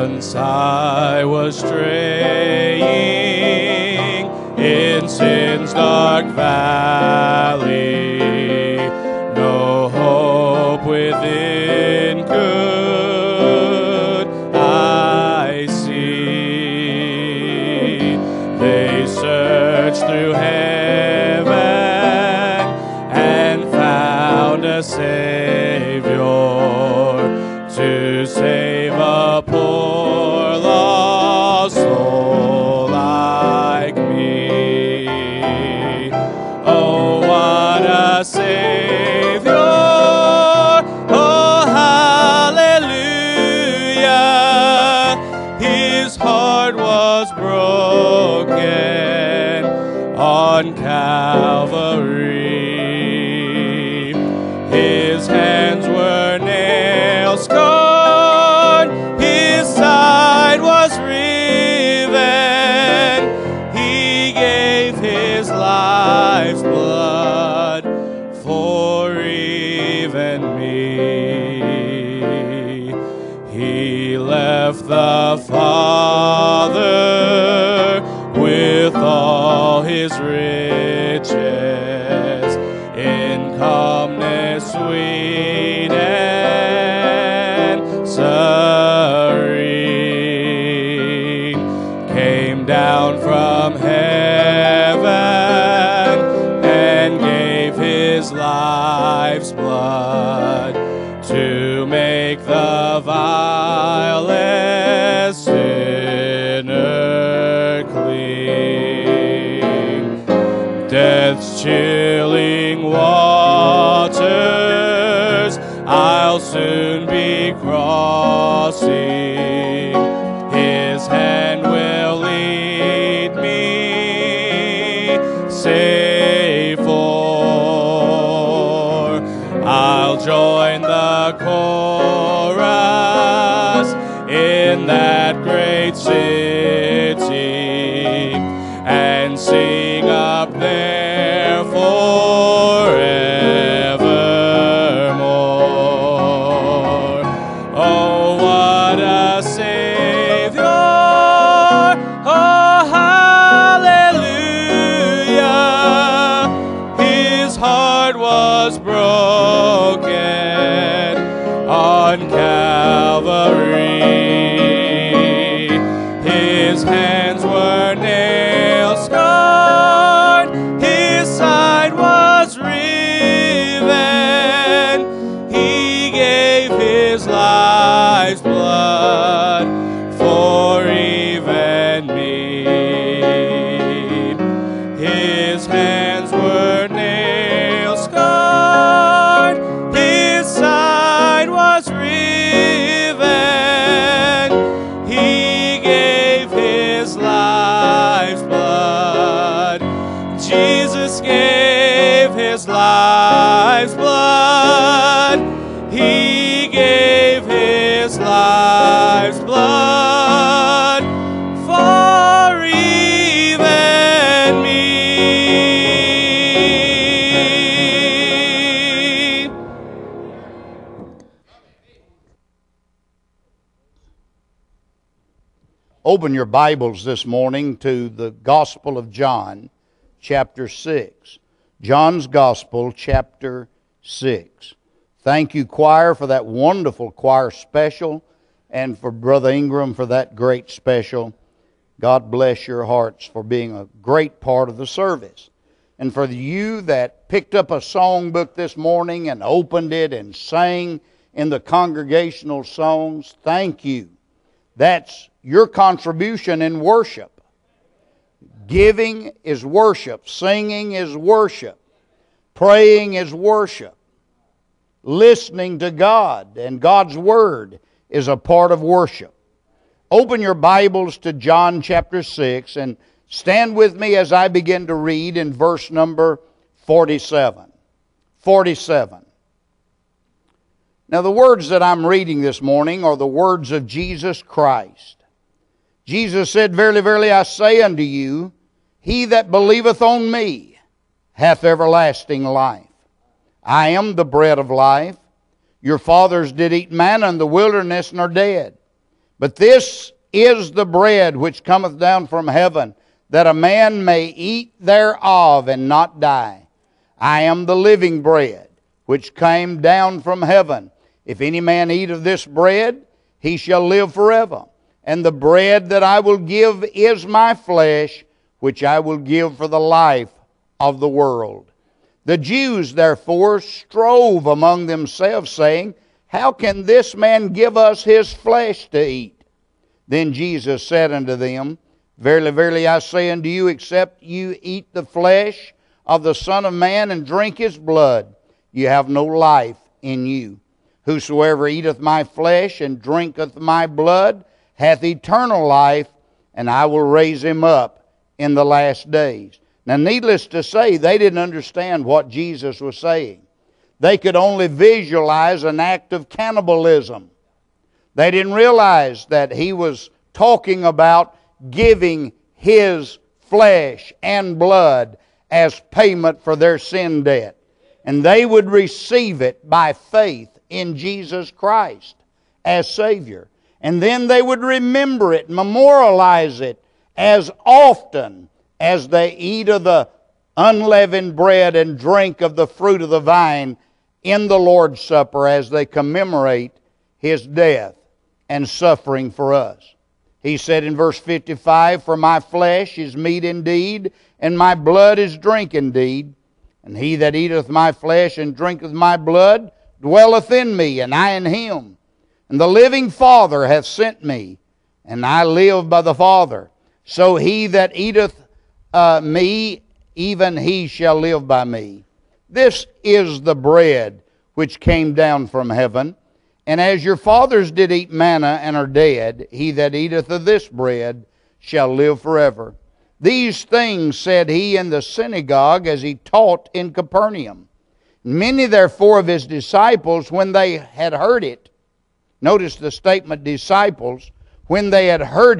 Once I was straying in sin's dark valley, no hope within could I see. They searched through heaven and found a Savior to save a poor lost soul like me. Oh, what a Savior! Oh, hallelujah! His heart was broken on Calvary. His hands were nail scarred, his side was riven. He gave his life's blood for even me. He left the Father with all his riches in calmness sweet and serene, came down from heaven and gave his life's blood to make the vilest sinner clean. Death's chilling waters I'll soon be crossing. His hand will lead me safe o'er. I'll join the chorus in that great city and sing up there forevermore. Oh, what a Savior! Oh, hallelujah! His heart was broken on Calvary. His hands were nail scarred, his side was riven. He gave his life's blood for even me. His hands were nail scarred, his side was riven. He gave his life's blood. Jesus gave his life's blood. He gave his life's blood for even me. Open your Bibles this morning to the Gospel of John, chapter 6. John's Gospel, chapter 6. Thank you, choir, for that wonderful choir special, and for Brother Ingram for that great special. God bless your hearts for being a great part of the service. And for you that picked up a songbook this morning and opened it and sang in the congregational songs, thank you. That's your contribution in worship. Giving is worship. Singing is worship. Praying is worship. Listening to God and God's Word is a part of worship. Open your Bibles to John chapter 6 and stand with me as I begin to read in verse number 47. 47. Now the words that I'm reading this morning are the words of Jesus Christ. Jesus said, Verily, verily, I say unto you, he that believeth on me hath everlasting life. I am the bread of life. Your fathers did eat manna in the wilderness and are dead. But this is the bread which cometh down from heaven, that a man may eat thereof and not die. I am the living bread, which came down from heaven. If any man eat of this bread, he shall live forever. And the bread that I will give is my flesh, which I will give for the life of the world. The Jews therefore strove among themselves, saying, How can this man give us his flesh to eat? Then Jesus said unto them, Verily, verily, I say unto you, except you eat the flesh of the Son of Man and drink his blood, you have no life in you. Whosoever eateth my flesh and drinketh my blood hath eternal life, and I will raise him up in the last days. Now, needless to say, they didn't understand what Jesus was saying. They could only visualize an act of cannibalism. They didn't realize that he was talking about giving his flesh and blood as payment for their sin debt. And they would receive it by faith in Jesus Christ as Savior. And then they would remember it, memorialize it as often as they eat of the unleavened bread and drink of the fruit of the vine in the Lord's Supper as they commemorate his death and suffering for us. He said in verse 55, For my flesh is meat indeed, and my blood is drink indeed. And he that eateth my flesh and drinketh my blood dwelleth in me, and I in him. And the living Father hath sent me, and I live by the Father. So he that eateth me, even he shall live by me. This is the bread which came down from heaven. And as your fathers did eat manna and are dead, he that eateth of this bread shall live forever. These things said he in the synagogue as he taught in Capernaum. Many therefore of his disciples, when they had heard it, notice the statement disciples, when they had heard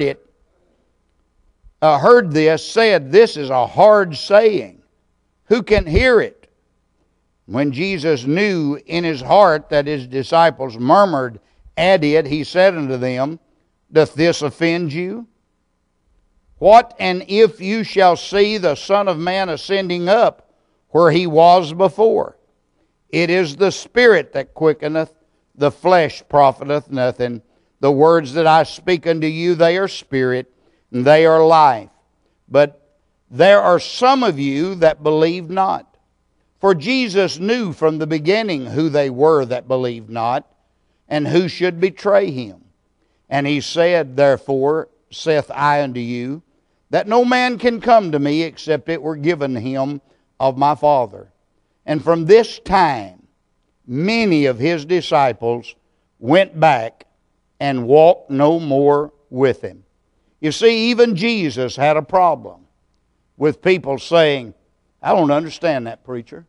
this, said, This is a hard saying. Who can hear it? When Jesus knew in his heart that his disciples murmured at it, he said unto them, Doth this offend you? What and if you shall see the Son of Man ascending up where he was before? It is the Spirit that quickeneth, the flesh profiteth nothing. The words that I speak unto you, they are spirit, and they are life. But there are some of you that believe not. For Jesus knew from the beginning who they were that believed not, and who should betray him. And he said, Therefore saith I unto you, that no man can come to me except it were given him of my Father. And from this time, many of his disciples went back and walked no more with him. You see, even Jesus had a problem with people saying, I don't understand that, preacher.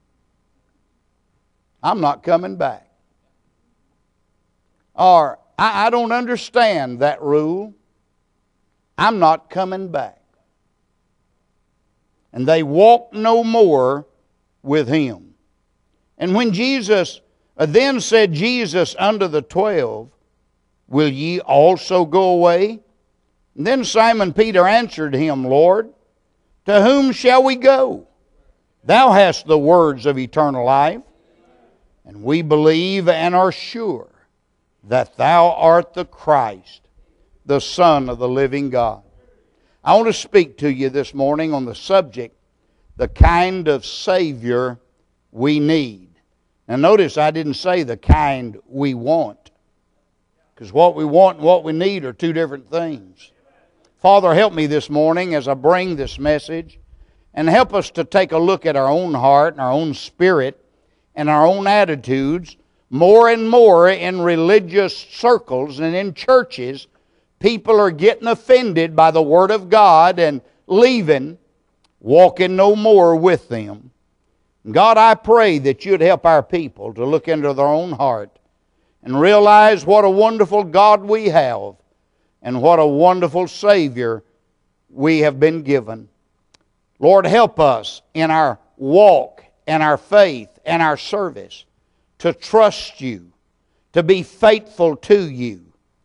I'm not coming back. Or, I don't understand that rule. I'm not coming back. And they walked no more with him. And when Jesus, then said Jesus unto the 12, Will ye also go away? And then Simon Peter answered him, Lord, to whom shall we go? Thou hast the words of eternal life, and we believe and are sure that thou art the Christ, the Son of the living God. I want to speak to you this morning on the subject, the kind of Savior we need. Now notice I didn't say the kind we want, because what we want and what we need are two different things. Father, help me this morning as I bring this message, and help us to take a look at our own heart and our own spirit and our own attitudes. More and more in religious circles and in churches, people are getting offended by the Word of God and leaving, walking no more with them. God, I pray that you'd help our people to look into their own heart and realize what a wonderful God we have and what a wonderful Savior we have been given. Lord, help us in our walk and our faith and our service to trust you, to be faithful to you,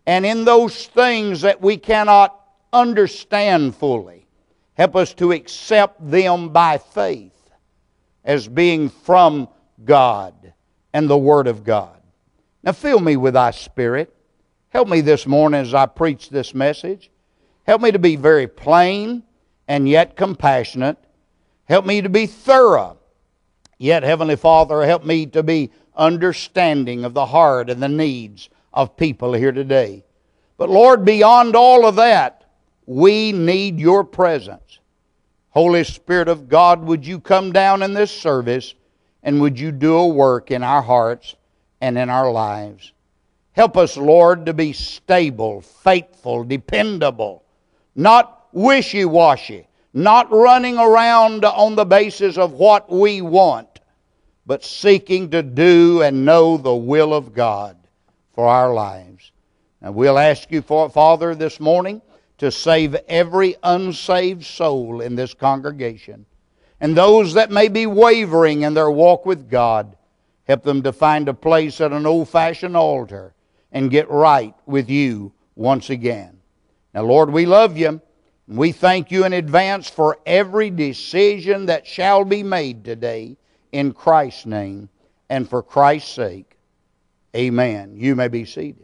And in those things that we cannot understand fully, help us to accept them by faith as being from God and the Word of God. Now fill me with Thy Spirit. Help me this morning as I preach this message. Help me to be very plain and yet compassionate. Help me to be thorough. Yet, Heavenly Father, help me to be understanding of the heart and the needs of people here today. But Lord, beyond all of that, we need Your presence. Holy Spirit of God, would You come down in this service and would You do a work in our hearts and in our lives. Help us, Lord, to be stable, faithful, dependable, not wishy-washy, not running around on the basis of what we want, but seeking to do and know the will of God for our lives. And we'll ask You, for Father, this morning to save every unsaved soul in this congregation. And those that may be wavering in their walk with God, help them to find a place at an old-fashioned altar and get right with You once again. Now, Lord, we love You. We thank You in advance for every decision that shall be made today in Christ's name and for Christ's sake. Amen. You may be seated.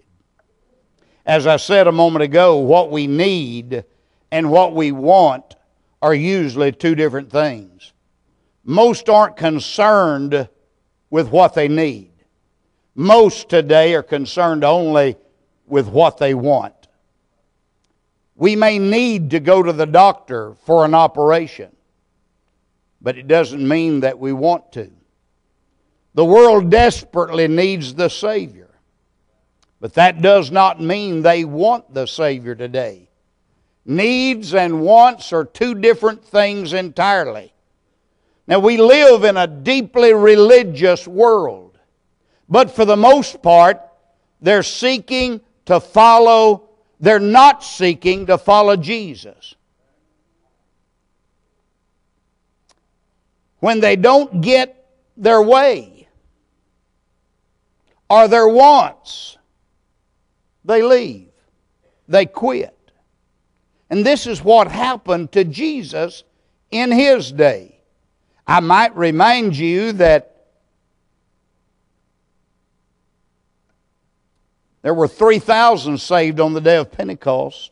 As I said a moment ago, what we need and what we want are usually two different things. Most aren't concerned with what they need. Most today are concerned only with what they want. We may need to go to the doctor for an operation, but it doesn't mean that we want to. The world desperately needs the Savior, but that does not mean they want the Savior today. Needs and wants are two different things entirely. Now, we live in a deeply religious world, but for the most part, they're not seeking to follow Jesus. When they don't get their way or their wants, they leave. They quit. And this is what happened to Jesus in His day. I might remind you that there were 3,000 saved on the day of Pentecost.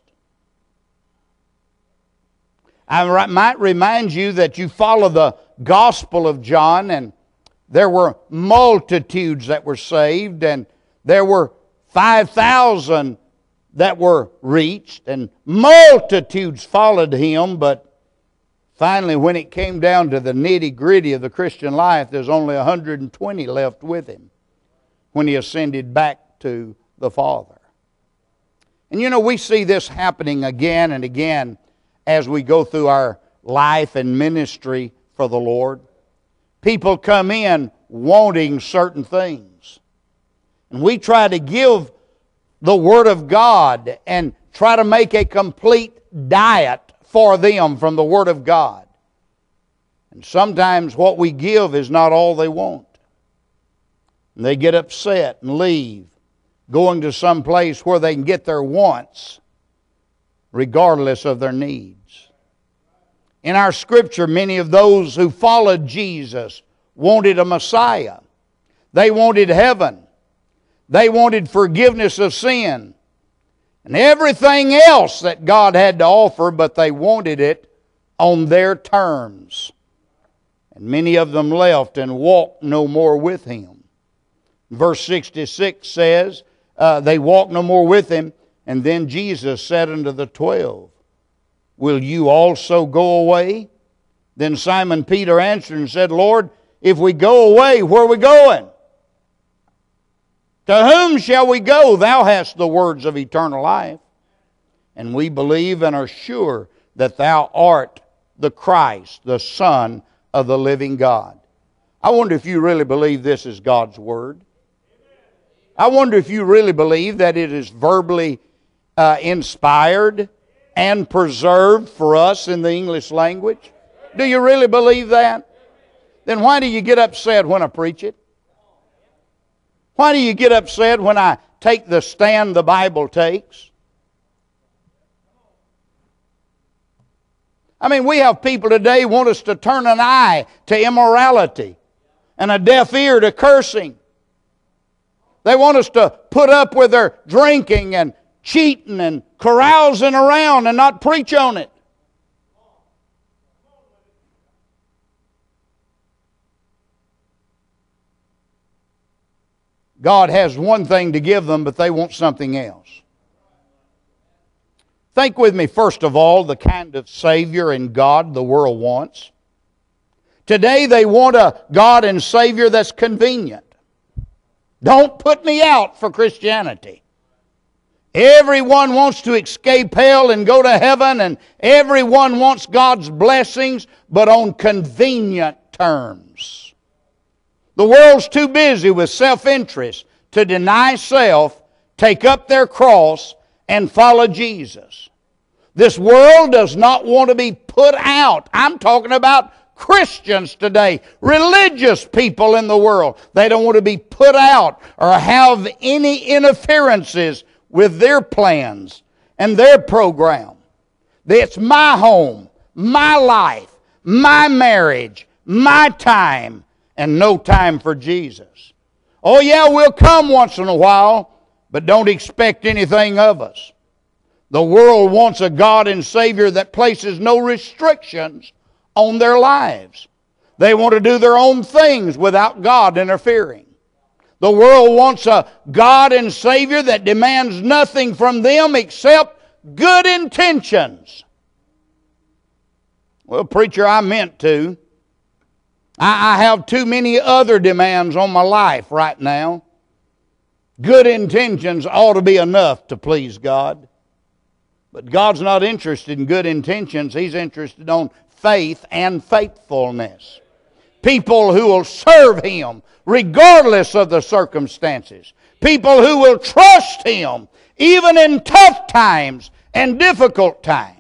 I might remind you that you follow the Gospel of John, and there were multitudes that were saved, and there were 5,000 that were reached, and multitudes followed Him, but finally, when it came down to the nitty-gritty of the Christian life, there's only 120 left with Him when He ascended back to the Father. And you know, we see this happening again and again as we go through our life and ministry for the Lord. People come in wanting certain things. And we try to give the Word of God and try to make a complete diet for them from the Word of God. And sometimes what we give is not all they want. And they get upset and leave, going to some place where they can get their wants regardless of their needs. In our Scripture, many of those who followed Jesus wanted a Messiah. They wanted heaven. They wanted forgiveness of sin and everything else that God had to offer, but they wanted it on their terms. And many of them left and walked no more with Him. Verse 66 says, they walked no more with Him, and then Jesus said unto the 12, Will you also go away? Then Simon Peter answered and said, Lord, if we go away, where are we going? To whom shall we go? Thou hast the words of eternal life. And we believe and are sure that Thou art the Christ, the Son of the living God. I wonder if you really believe this is God's Word. I wonder if you really believe that it is verbally inspired and preserved for us in the English language. Do you really believe that? Then why do you get upset when I preach it? Why do you get upset when I take the stand the Bible takes. I mean, we have people today want us to turn an eye to immorality and a deaf ear to cursing. They want us to put up with their drinking and cheating and carousing around and not preach on it. God has one thing to give them, but they want something else. Think with me, first of all, the kind of Savior and God the world wants. Today they want a God and Savior that's convenient. Don't put me out for Christianity. Everyone wants to escape hell and go to heaven, and everyone wants God's blessings, but on convenient terms. The world's too busy with self-interest to deny self, take up their cross, and follow Jesus. This world does not want to be put out. I'm talking about Christians today, religious people in the world. They don't want to be put out or have any interferences with their plans and their program. It's my home, my life, my marriage, my time, and no time for Jesus. Oh yeah, we'll come once in a while, but don't expect anything of us. The world wants a God and Savior that places no restrictions on their lives. They want to do their own things without God interfering. The world wants a God and Savior that demands nothing from them except good intentions. Well, preacher, I meant to. I have too many other demands on my life right now. Good intentions ought to be enough to please God. But God's not interested in good intentions. He's interested on faith and faithfulness. People who will serve Him regardless of the circumstances. People who will trust Him even in tough times and difficult times.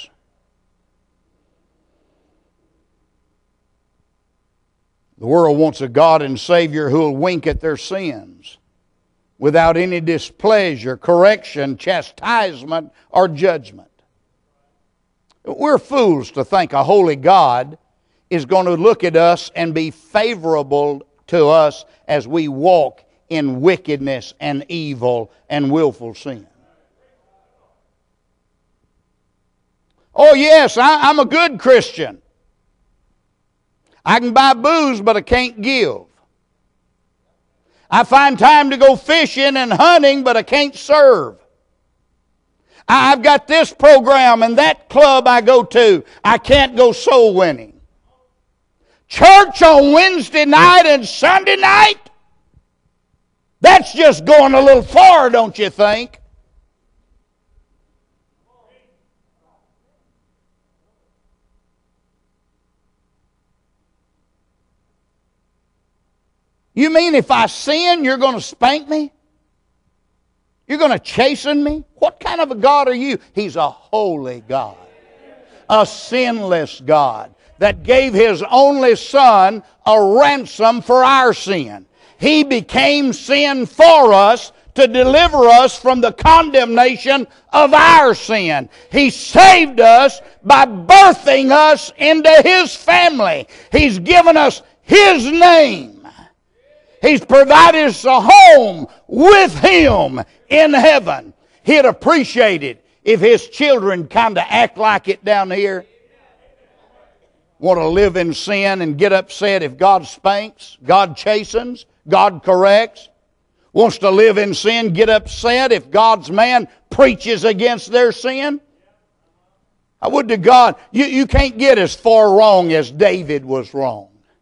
The world wants a God and Savior who will wink at their sins without any displeasure, correction, chastisement, or judgment. We're fools to think a holy God is going to look at us and be favorable to us as we walk in wickedness and evil and willful sin. Oh yes, I'm a good Christian. I can buy booze, but I can't give. I find time to go fishing and hunting, but I can't serve. I've got this program and that club I go to. I can't go soul winning. Church on Wednesday night and Sunday night? That's just going a little far, don't you think? You mean if I sin, you're going to spank me? You're going to chasten me? What kind of a God are you? He's a holy God. A sinless God that gave His only Son a ransom for our sin. He became sin for us to deliver us from the condemnation of our sin. He saved us by birthing us into His family. He's given us His name. He's provided us a home with Him in heaven. He'd appreciate it if His children kind of act like it down here. Want to live in sin and get upset if God spanks, God chastens, God corrects. Wants to live in sin, get upset if God's man preaches against their sin. I would to God, you can't get as far wrong as David was wrong.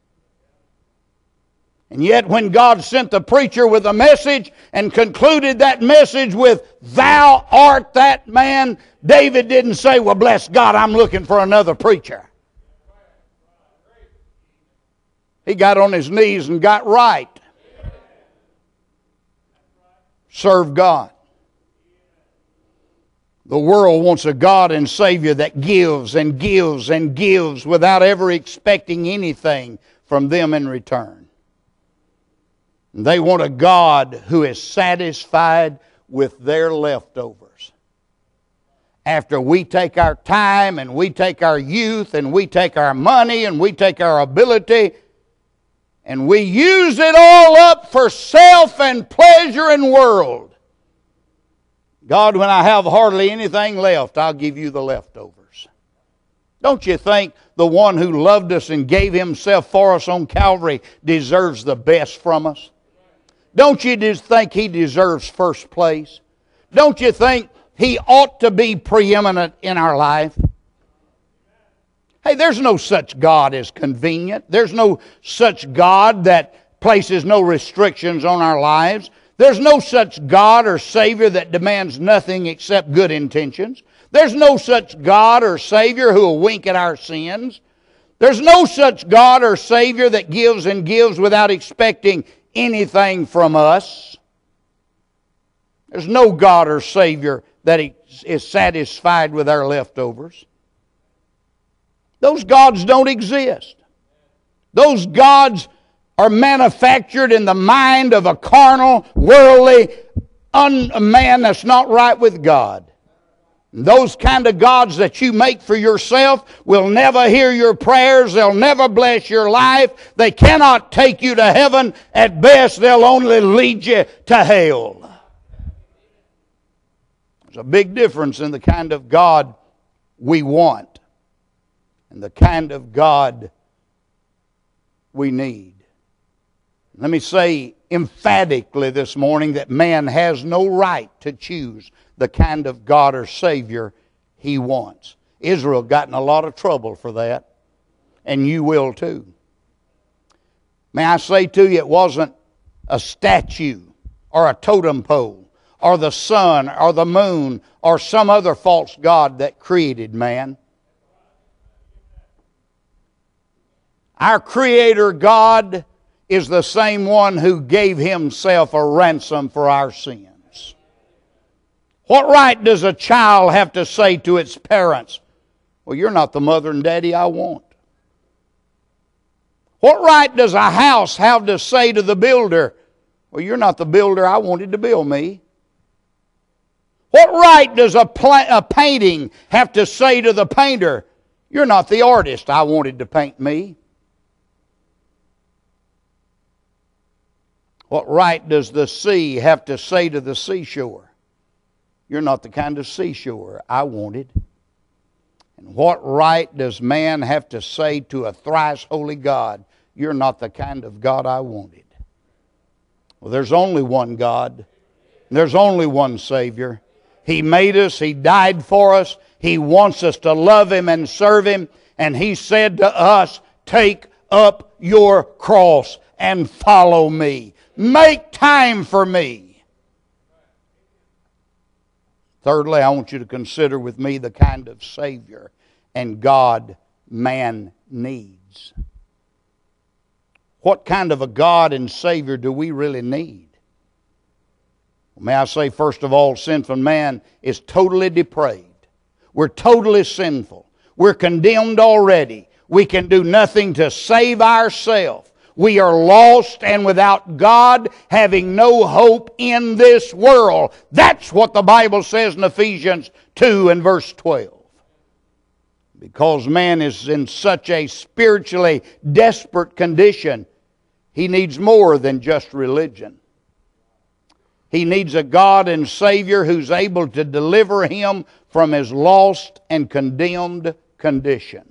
And yet when God sent the preacher with a message and concluded that message with, "Thou art that man," David didn't say, "Well, bless God, I'm looking for another preacher." He got on his knees and got right. Serve God. The world wants a God and Savior that gives and gives and gives without ever expecting anything from them in return. They want a God who is satisfied with their leftovers. After we take our time and we take our youth and we take our money and we take our ability and we use it all up for self and pleasure and world. God, when I have hardly anything left, I'll give you the leftovers. Don't you think the one who loved us and gave himself for us on Calvary deserves the best from us? Don't you just think he deserves first place? Don't you think he ought to be preeminent in our life? Hey, there's no such God as convenient. There's no such God that places no restrictions on our lives. There's no such God or Savior that demands nothing except good intentions. There's no such God or Savior who will wink at our sins. There's no such God or Savior that gives and gives without expecting anything from us. There's no God or Savior that is satisfied with our leftovers. Those gods don't exist. Those gods are manufactured in the mind of a carnal, worldly man that's not right with God. And those kind of gods that you make for yourself will never hear your prayers. They'll never bless your life. They cannot take you to heaven. At best, they'll only lead you to hell. There's a big difference in the kind of God we want and the kind of God we need. Let me say emphatically this morning that man has no right to choose the kind of God or Savior he wants. Israel got in a lot of trouble for that, and you will too. May I say to you, it wasn't a statue or a totem pole or the sun or the moon or some other false god that created man. Our Creator God is the same one who gave himself a ransom for our sins. What right does a child have to say to its parents, well, you're not the mother and daddy I want? What right does a house have to say to the builder, well, you're not the builder I wanted to build me? What right does a painting have to say to the painter, you're not the artist I wanted to paint me? What right does the sea have to say to the seashore? You're not the kind of seashore I wanted. And what right does man have to say to a thrice holy God? You're not the kind of God I wanted. Well, there's only one God. There's only one Savior. He made us. He died for us. He wants us to love Him and serve Him. And He said to us, take up your cross and follow me. Make time for me. Thirdly, I want you to consider with me the kind of Savior and God man needs. What kind of a God and Savior do we really need? May I say, first of all, sinful man is totally depraved. We're totally sinful. We're condemned already. We can do nothing to save ourselves. We are lost and without God, having no hope in this world. That's what the Bible says in Ephesians 2 and verse 12. Because man is in such a spiritually desperate condition, he needs more than just religion. He needs a God and Savior who's able to deliver him from his lost and condemned condition.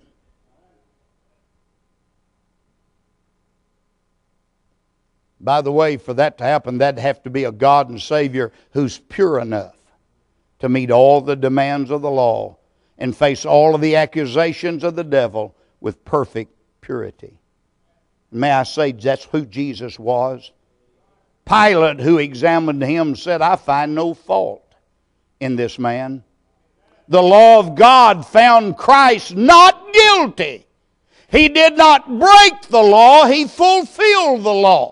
By the way, for that to happen, that'd have to be a God and Savior who's pure enough to meet all the demands of the law and face all of the accusations of the devil with perfect purity. May I say, that's who Jesus was. Pilate, who examined him, said, I find no fault in this man. The law of God found Christ not guilty. He did not break the law, he fulfilled the law.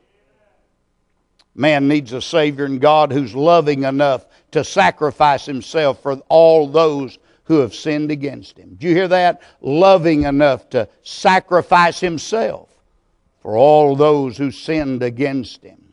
Man needs a Savior and God who's loving enough to sacrifice himself for all those who have sinned against him. Did you hear that? Loving enough to sacrifice himself for all those who sinned against him.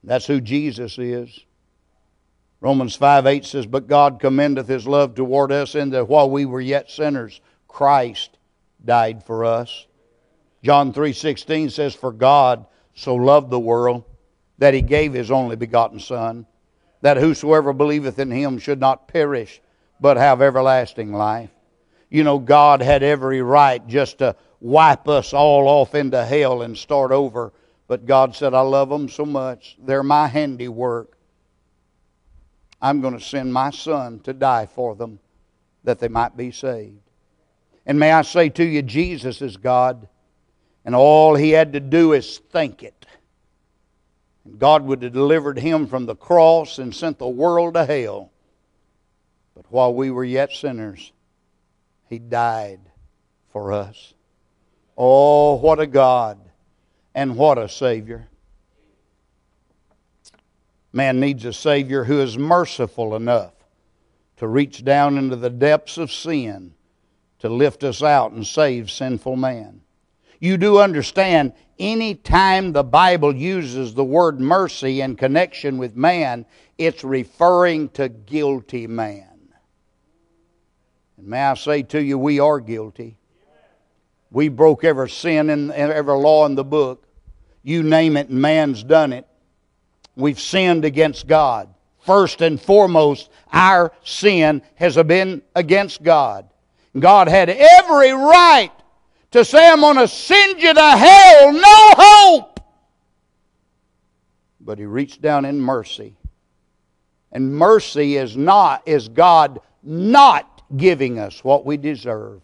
That's who Jesus is. Romans 5:8 says, "But God commendeth His love toward us, in that while we were yet sinners, Christ died for us." John 3:16 says, "For God so loved the world, that He gave His only begotten Son, that whosoever believeth in Him should not perish, but have everlasting life." You know, God had every right just to wipe us all off into hell and start over. But God said, "I love them so much. They're my handiwork. I'm going to send my Son to die for them, that they might be saved." And may I say to you, Jesus is God, and all He had to do is think it. And God would have delivered Him from the cross and sent the world to hell. But while we were yet sinners, He died for us. Oh, what a God and what a Savior. Man needs a Savior who is merciful enough to reach down into the depths of sin to lift us out and save sinful man. You do understand, any time the Bible uses the word mercy in connection with man, it's referring to guilty man. And may I say to you, we are guilty. We broke every sin and every law in the book. You name it, and man's done it. We've sinned against God. First and foremost, our sin has been against God. God had every right to say, "I'm going to send you to hell, no hope." But He reached down in mercy. And mercy is God not giving us what we deserve.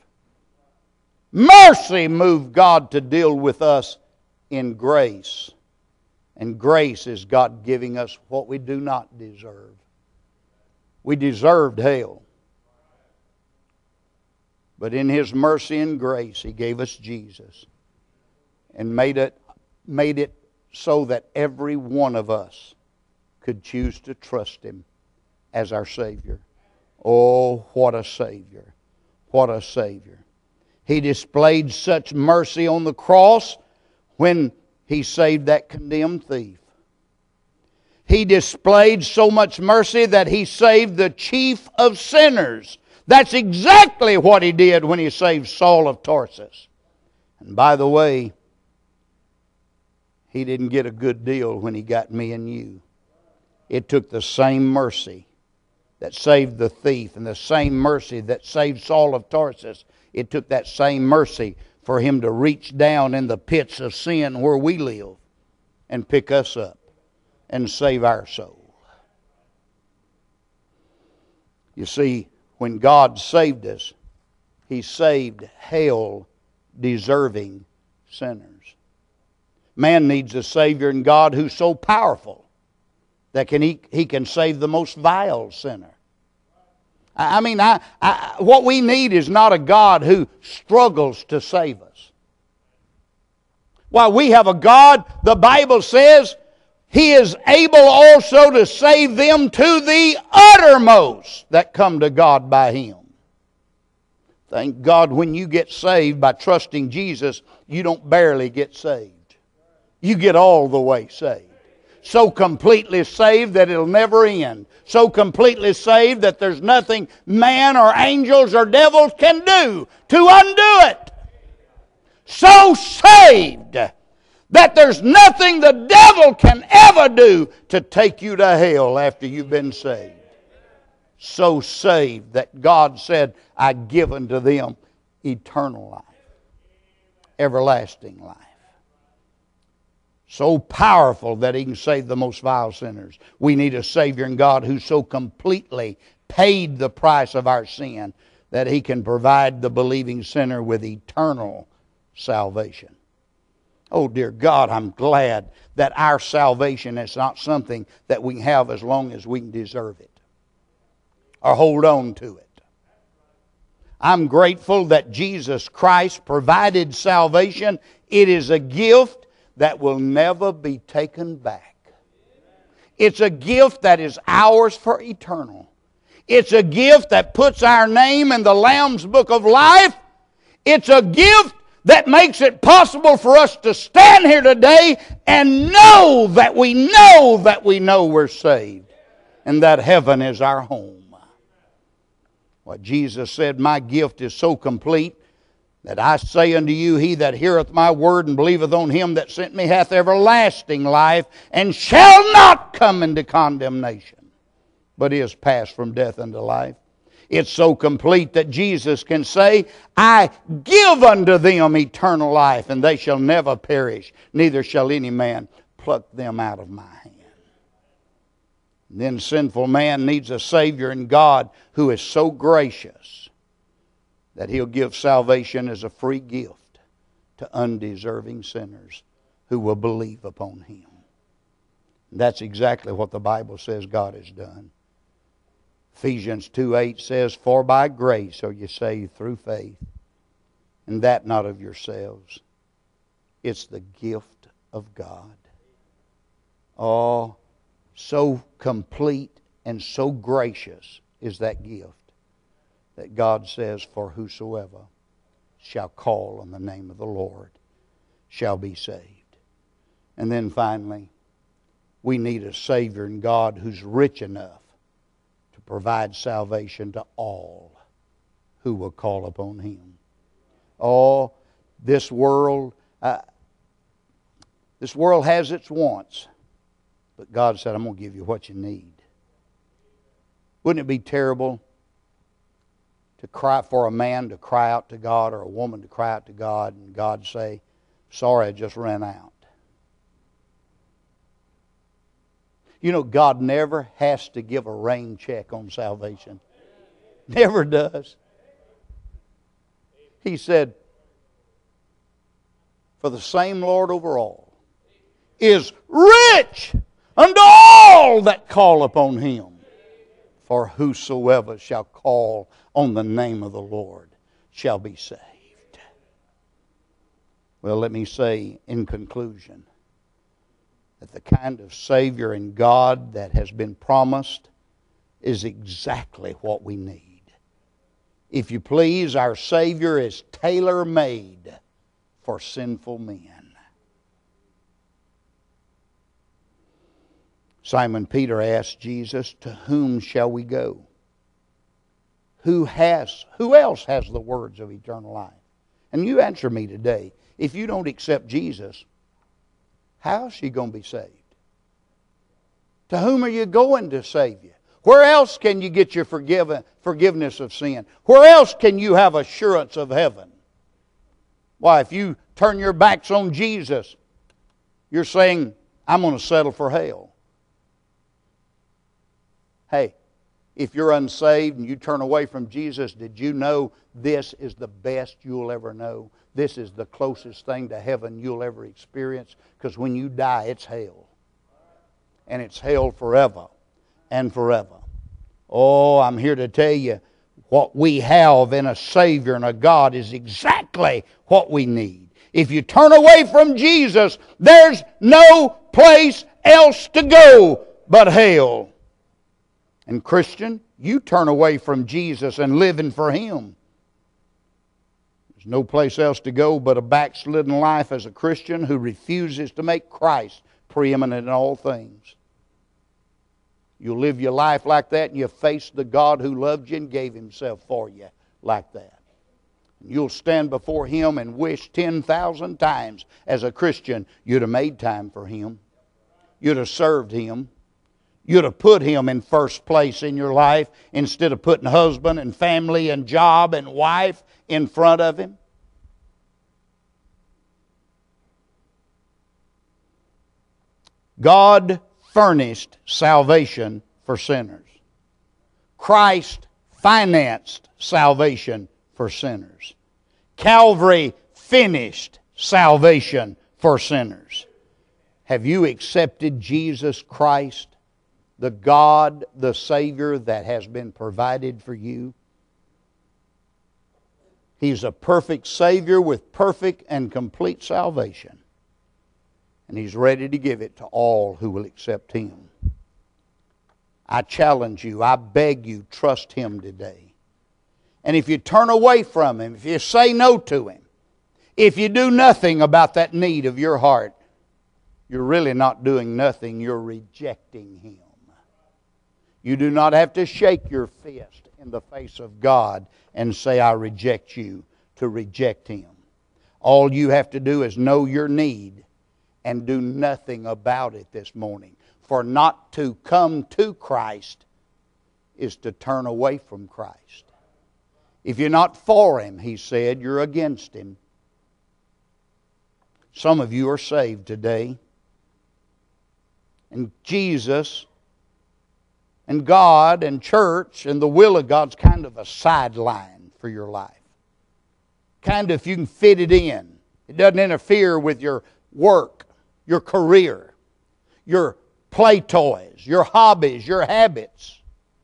Mercy moved God to deal with us in grace. And grace is God giving us what we do not deserve. We deserved hell. But in His mercy and grace, He gave us Jesus. And made it so that every one of us could choose to trust Him as our Savior. Oh, what a Savior. What a Savior. He displayed such mercy on the cross when He saved that condemned thief. He displayed so much mercy that He saved the chief of sinners. That's exactly what He did when He saved Saul of Tarsus. And by the way, He didn't get a good deal when He got me and you. It took the same mercy that saved the thief and the same mercy that saved Saul of Tarsus. It took that same mercy for Him to reach down in the pits of sin where we live and pick us up and save our soul. You see, when God saved us, He saved hell-deserving sinners. Man needs a Savior in God who's so powerful that He can save the most vile sinner. I mean, what we need is not a God who struggles to save us. While we have a God, the Bible says, He is able also to save them to the uttermost that come to God by Him. Thank God when you get saved by trusting Jesus, you don't barely get saved. You get all the way saved. So completely saved that it'll never end. So completely saved that there's nothing man or angels or devils can do to undo it. So saved that there's nothing the devil can ever do to take you to hell after you've been saved. So saved that God said, "I give unto them eternal life, everlasting life." So powerful that He can save the most vile sinners. We need a Savior in God who so completely paid the price of our sin that He can provide the believing sinner with eternal salvation. Oh dear God, I'm glad that our salvation is not something that we can have as long as we can deserve it or hold on to it. I'm grateful that Jesus Christ provided salvation. It is a gift that will never be taken back. It's a gift that is ours for eternal. It's a gift that puts our name in the Lamb's Book of Life. It's a gift that makes it possible for us to stand here today and know that we know we're saved and that heaven is our home. What Jesus said, my gift is so complete that I say unto you, he that heareth my word and believeth on him that sent me hath everlasting life, and shall not come into condemnation, but is passed from death unto life. It's so complete that Jesus can say, I give unto them eternal life, and they shall never perish, neither shall any man pluck them out of my hand. And then sinful man needs a Savior in God who is so gracious that He'll give salvation as a free gift to undeserving sinners who will believe upon Him. And that's exactly what the Bible says God has done. Ephesians 2:8 says, for by grace are you saved through faith, and that not of yourselves. It's the gift of God. Oh, so complete and so gracious is that gift that God says, for whosoever shall call on the name of the Lord shall be saved. And then finally, we need a Savior in God who's rich enough to provide salvation to all who will call upon Him. Oh, this world has its wants, but God said, I'm going to give you what you need. Wouldn't it be terrible to cry for a man to cry out to God, or a woman to cry out to God, and God say, sorry, I just ran out? You know, God never has to give a rain check on salvation. Never does. He said, for the same Lord over all is rich unto all that call upon Him. For whosoever shall call on the name of the Lord shall be saved. Well, let me say in conclusion that the kind of Savior in God that has been promised is exactly what we need. If you please, our Savior is tailor-made for sinful men. Simon Peter asked Jesus, to whom shall we go? Who else has the words of eternal life? And you answer me today. If you don't accept Jesus, how is you going to be saved? To whom are you going to save you? Where else can you get your forgiveness of sin? Where else can you have assurance of heaven? Why, if you turn your backs on Jesus, you're saying, I'm going to settle for hell. Hey, if you're unsaved and you turn away from Jesus, did you know this is the best you'll ever know? This is the closest thing to heaven you'll ever experience. Because when you die, it's hell. And it's hell forever and forever. Oh, I'm here to tell you, what we have in a Savior and a God is exactly what we need. If you turn away from Jesus, there's no place else to go but hell. And Christian, you turn away from Jesus and living for Him. There's no place else to go but a backslidden life as a Christian who refuses to make Christ preeminent in all things. You'll live your life like that, and you face the God who loved you and gave Himself for you like that. You'll stand before Him and wish 10,000 times as a Christian you'd have made time for Him. You'd have served Him. You'd have put Him in first place in your life instead of putting husband and family and job and wife in front of Him. God furnished salvation for sinners. Christ financed salvation for sinners. Calvary finished salvation for sinners. Have you accepted Jesus Christ, the God, the Savior that has been provided for you? He's a perfect Savior with perfect and complete salvation. And He's ready to give it to all who will accept Him. I challenge you, I beg you, trust Him today. And if you turn away from Him, if you say no to Him, If you do nothing about that need of your heart, you're really not doing nothing. You're rejecting Him. You do not have to shake your fist in the face of God and say, I reject you, to reject Him. All you have to do is know your need and do nothing about it this morning. For not to come to Christ is to turn away from Christ. If you're not for Him, He said, you're against Him. Some of you are saved today. And Jesus and God and church and the will of God's kind of a sideline for your life. Kind of if you can fit it in. It doesn't interfere with your work, your career, your play toys, your hobbies, your habits.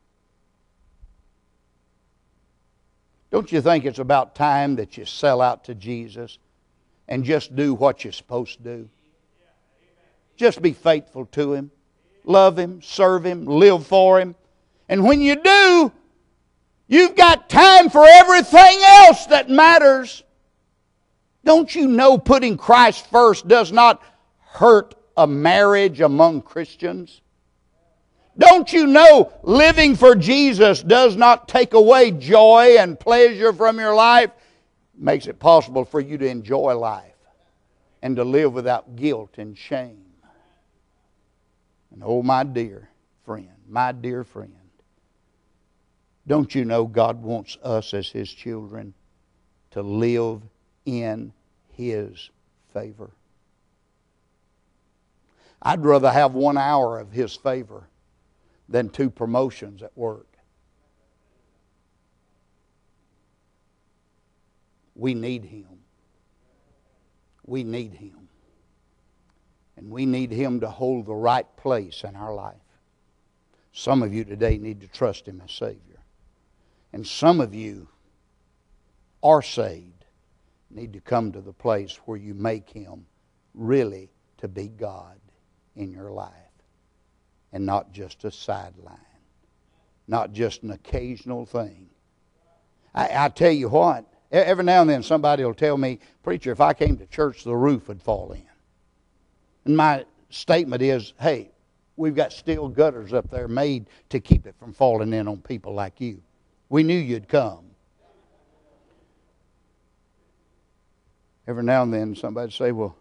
Don't you think it's about time that you sell out to Jesus and just do what you're supposed to do? Just be faithful to Him. Love Him, serve Him, live for Him. And when you do, you've got time for everything else that matters. Don't you know putting Christ first does not hurt a marriage among Christians? Don't you know living for Jesus does not take away joy and pleasure from your life? It makes it possible for you to enjoy life and to live without guilt and shame. And oh, my dear friend, don't you know God wants us as His children to live in His favor? I'd rather have 1 hour of His favor than 2 promotions at work. We need Him. We need Him. And we need Him to hold the right place in our life. Some of you today need to trust Him as Savior. And some of you are saved, need to come to the place where you make Him really to be God in your life. And not just a sideline. Not just an occasional thing. I tell you what, every now and then somebody will tell me, preacher, if I came to church, the roof would fall in. And my statement is, hey, we've got steel gutters up there made to keep it from falling in on people like you. We knew you'd come. Every now and then somebody say, well,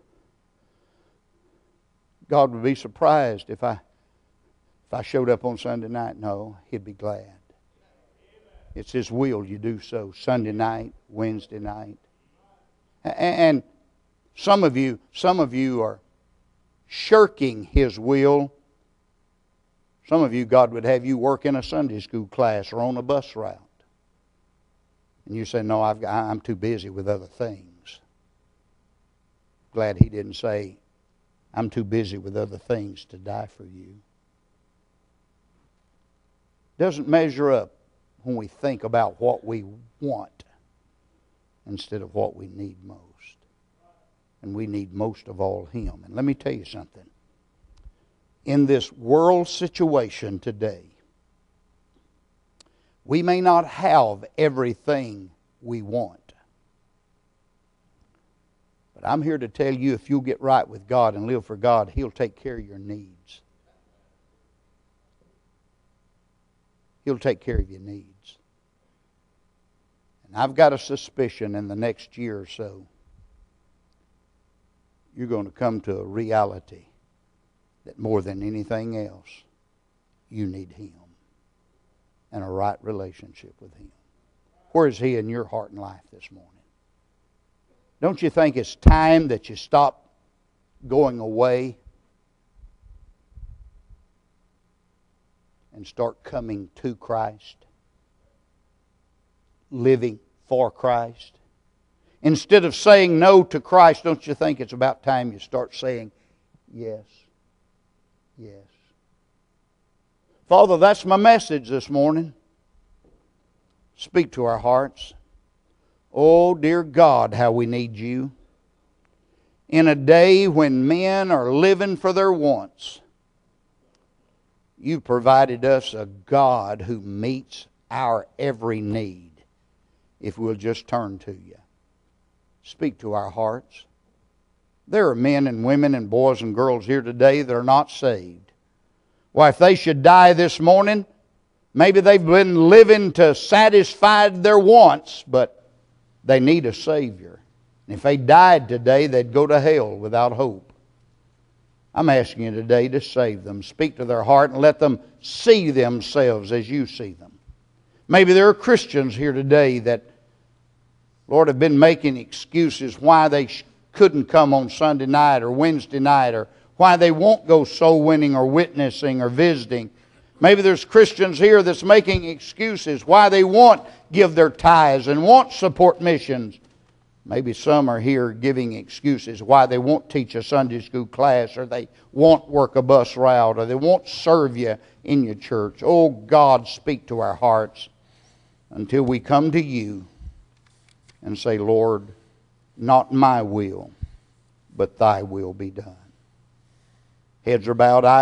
God would be surprised if I showed up on Sunday night. No, He'd be glad. It's His will you do so. Sunday night, Wednesday night. And some of you are shirking His will. Some of you, God would have you work in a Sunday school class or on a bus route. And you say, no, I'm too busy with other things. Glad He didn't say, I'm too busy with other things to die for you. Doesn't measure up when we think about what we want instead of what we need most. And we need most of all Him. And let me tell you something. In this world situation today, we may not have everything we want. But I'm here to tell you, if you'll get right with God and live for God, He'll take care of your needs. He'll take care of your needs. And I've got a suspicion in the next year or so, you're going to come to a reality that more than anything else, you need Him and a right relationship with Him. Where is He in your heart and life this morning? Don't you think it's time that you stop going away and start coming to Christ? Living for Christ? Instead of saying no to Christ, don't you think it's about time you start saying yes? Yes. Father, that's my message this morning. Speak to our hearts. Oh, dear God, how we need You. In a day when men are living for their wants, You've provided us a God who meets our every need if we'll just turn to You. speak to our hearts. There are men and women and boys and girls here today that are not saved. Why, if they should die this morning, maybe they've been living to satisfy their wants, but they need a Savior. And if they died today, they'd go to hell without hope. I'm asking you today to save them. Speak to their heart and let them see themselves as you see them. Maybe there are Christians here today that, Lord, have been making excuses why they couldn't come on Sunday night or Wednesday night, or why they won't go soul winning or witnessing or visiting. Maybe there's Christians here that's making excuses why they won't give their tithes and won't support missions. Maybe some are here giving excuses why they won't teach a Sunday school class, or they won't work a bus route, or they won't serve you in your church. Oh God, speak to our hearts until we come to you and say, Lord, not my will, but thy will be done. Heads are bowed, eyes